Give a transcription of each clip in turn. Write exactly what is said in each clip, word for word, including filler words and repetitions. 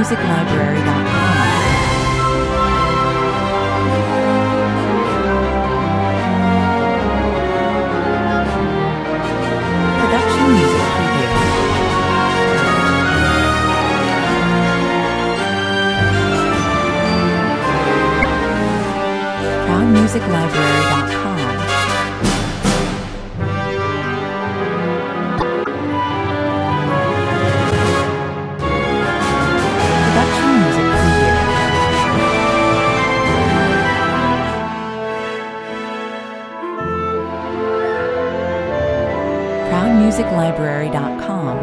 music library dot com. Production music preview. proud music library dot com. Production music preview. proud music library dot com.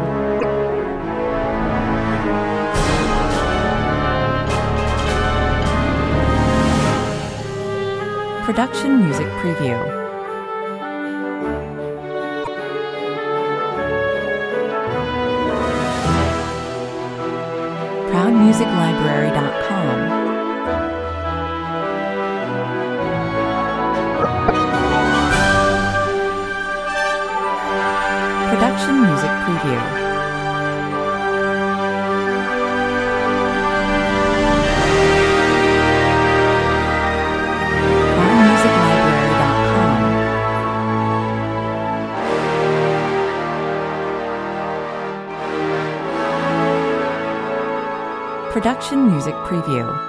Production music preview. proud music library dot com. Production music preview. proud music library dot com. Production music preview.